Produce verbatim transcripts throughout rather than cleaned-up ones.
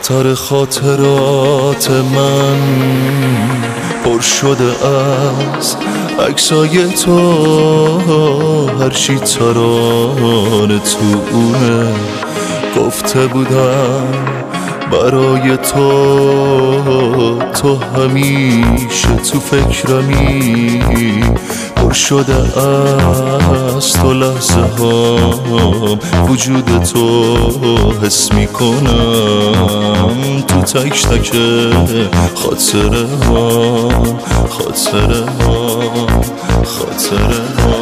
دفتر خاطرات من پر شده از عکسای تو، هرچی ترانه توونه. گفته بودم برای تو، تو همیشه تو فکرمی. پر شده از تو لحظه ها، وجود تو حس میکنم تو تک تک خاطره ها، خاطره ها، خاطره ها.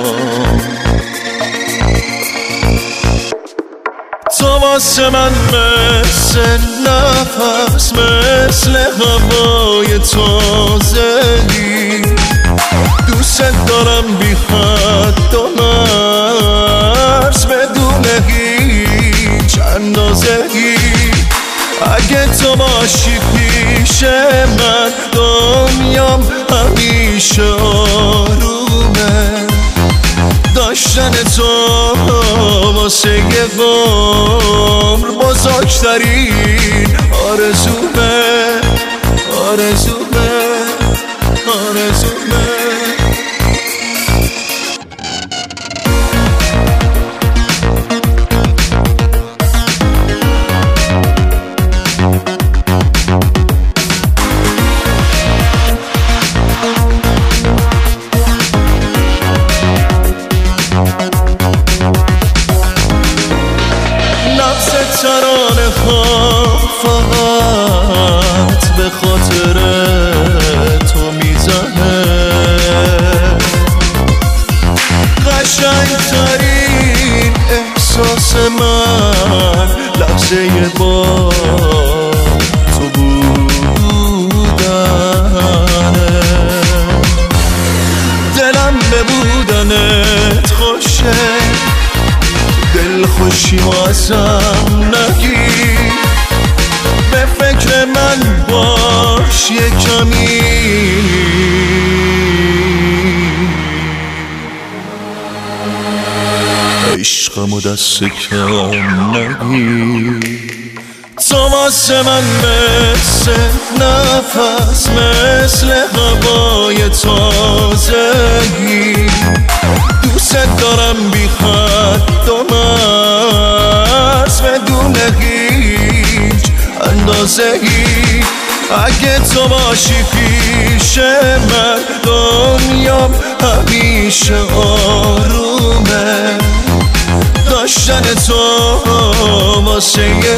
تو واسه من مثل نفس، مثل هوای تازه‌ای. دوست دارم بی حد و مرز، بدون هیچ اندازه‌ای. اگه تو باشی پیش من، دنیام همیشه آرومه. داشتن تو واسه یه عمر بزرگترین آرزومه، آرزومه، آرزومه. ترانه ها فقط به خاطر تو میزنه. قشنگترین احساس من لحظه با تو بودنه. دلم به بودنت خوشه، دل خوشی و ازم نگیر. به فکر من باش یه کمی، عشقمو دست کم نگیر. تو واسه من مثل نفس، مثل هوای تازه‌ای. دوست دارم بی حد و مرز، بدون هیچ اندازه‌ای. اگه تو باشی پیش من، دنیام همیشه آرومه. داشتن تو واسه یه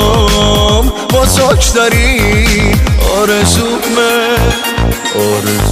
عمر بزرگترین آرزومه، آرزومه.